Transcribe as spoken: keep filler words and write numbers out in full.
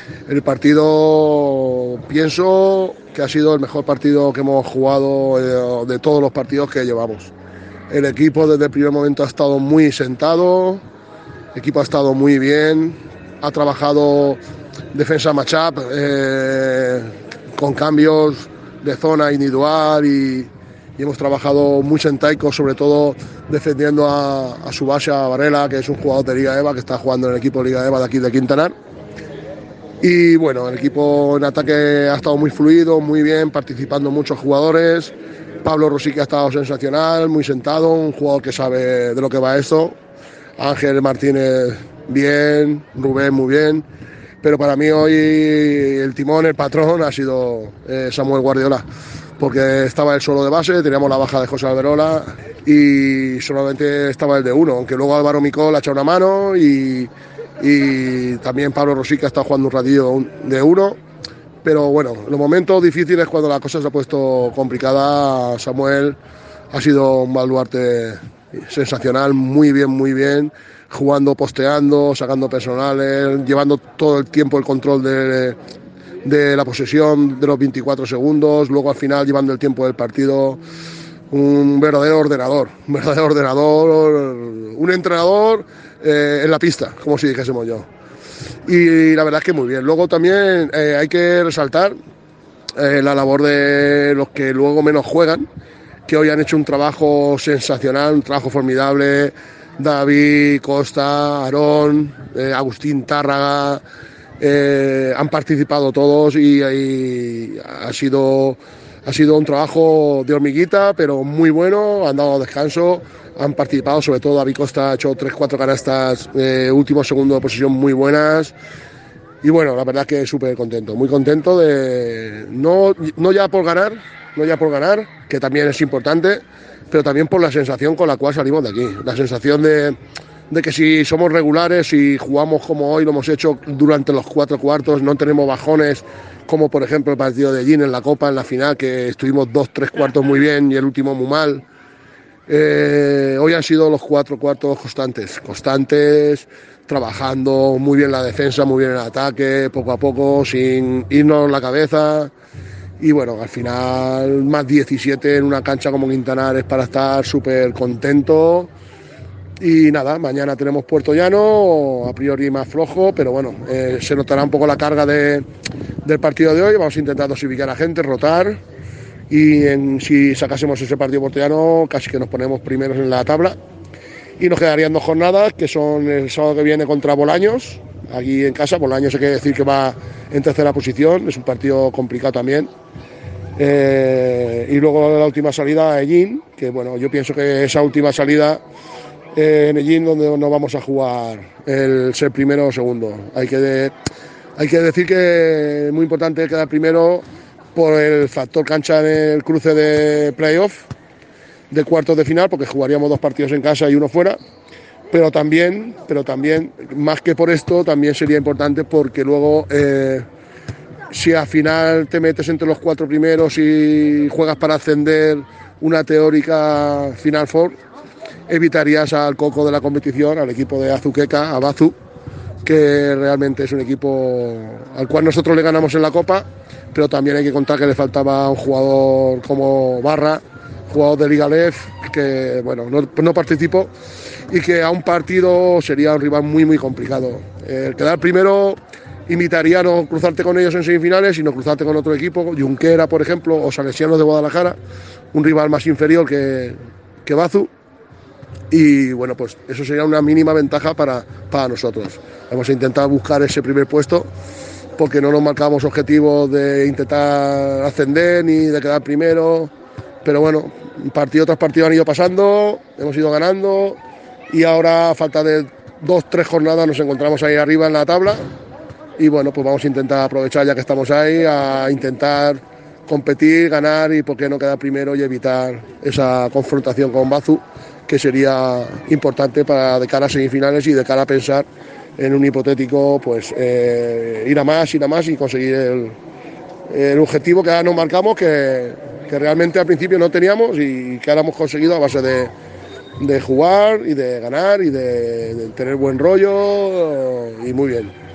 El partido, pienso que ha sido el mejor partido que hemos jugado eh, de todos los partidos que llevamos. El equipo desde el primer momento ha estado muy sentado, el equipo ha estado muy bien, ha trabajado defensa matchup eh, con cambios de zona individual y, y hemos trabajado muy sentaico, sobre todo defendiendo a, a Subhasha Varela, que es un jugador de Liga EVA, que está jugando en el equipo de Liga EVA de aquí de Quintanar. Y bueno, el equipo en ataque ha estado muy fluido, muy bien, participando muchos jugadores. Pablo Rosique ha estado sensacional, muy sentado, un jugador que sabe de lo que va esto. Ángel Martínez bien, Rubén muy bien. Pero para mí hoy el timón, el patrón ha sido eh, Samuel Guardiola, porque estaba él solo de base, teníamos la baja de José Alberola y solamente estaba el de uno, aunque luego Álvaro Micol ha echado una mano y, y también Pablo Rosique ha estado jugando un ratillo de uno. Pero bueno, los momentos difíciles cuando la cosa se ha puesto complicada, Samuel ha sido un baluarte sensacional, muy bien, muy bien, jugando, posteando, sacando personales, llevando todo el tiempo el control de, de la posesión de los veinticuatro segundos, luego al final llevando el tiempo del partido. Un verdadero ordenador, un verdadero ordenador, un entrenador eh, en la pista, como si dijésemos yo. Y la verdad es que muy bien. Luego también eh, hay que resaltar eh, la labor de los que luego menos juegan, que hoy han hecho un trabajo sensacional, un trabajo formidable. David, Costa, Aarón, eh, Agustín Tárraga, eh, han participado todos y, y ha sido... Ha sido un trabajo de hormiguita, pero muy bueno, han dado descanso, han participado, sobre todo David Costa ha hecho tres cuatro canastas, eh, último segundo de posición muy buenas. Y bueno, la verdad que súper contento, muy contento de no, no ya por ganar, no ya por ganar, que también es importante, pero también por la sensación con la cual salimos de aquí. La sensación de, de que si somos regulares y jugamos como hoy lo hemos hecho durante los cuatro cuartos, no tenemos bajones, como por ejemplo el partido de Gin en la Copa, en la final, que estuvimos dos, tres cuartos muy bien y el último muy mal. Eh, hoy han sido los cuatro cuartos constantes, constantes, trabajando muy bien la defensa, muy bien el ataque, poco a poco, sin irnos la cabeza. Y bueno, al final más diecisiete en una cancha como Quintanar es para estar súper contento. Y nada, mañana tenemos Puerto Llano, a priori más flojo, pero bueno, eh, se notará un poco la carga de, del partido de hoy. Vamos a intentar dosificar a gente, rotar. Y en, si sacásemos ese partido puertollano, casi que nos ponemos primeros en la tabla. Y nos quedarían dos jornadas, que son el sábado que viene contra Bolaños, aquí en casa. Bolaños hay que decir que va en tercera posición, es un partido complicado también. Eh, y luego la última salida a Ellín, que bueno, yo pienso que esa última salida eh, en Ellín donde no vamos a jugar el ser primero o segundo. Hay que, de, hay que decir que es muy importante quedar primero por el factor cancha en el cruce de playoff de cuartos de final, porque jugaríamos dos partidos en casa y uno fuera, pero también, pero también más que por esto, también sería importante porque luego eh, si al final te metes entre los cuatro primeros y juegas para ascender una teórica Final Four, evitarías al coco de la competición, al equipo de Azuqueca, a Bazu, que realmente es un equipo al cual nosotros le ganamos en la Copa, pero también hay que contar que le faltaba un jugador como Barra, jugador de Liga Lef, que bueno, no, no participó y que a un partido sería un rival muy muy complicado. El quedar primero invitaría a no cruzarte con ellos en semifinales, sino cruzarte con otro equipo, Junquera por ejemplo, o Salesianos de Guadalajara, un rival más inferior que, que Bazu. Y bueno, pues eso sería una mínima ventaja para, para nosotros. Vamos a intentar buscar ese primer puesto, porque no nos marcamos objetivos de intentar ascender ni de quedar primero, pero bueno, partido tras partido han ido pasando, hemos ido ganando y ahora a falta de dos, tres jornadas nos encontramos ahí arriba en la tabla y bueno, pues vamos a intentar aprovechar ya que estamos ahí, a intentar competir, ganar y por qué no quedar primero y evitar esa confrontación con Bazu, que sería importante para de cara a semifinales y de cara a pensar en un hipotético, pues eh, ir a más, ir a más y conseguir el, el objetivo que ahora nos marcamos, que, que realmente al principio no teníamos y que ahora hemos conseguido a base de, de jugar y de ganar y de, de tener buen rollo y muy bien.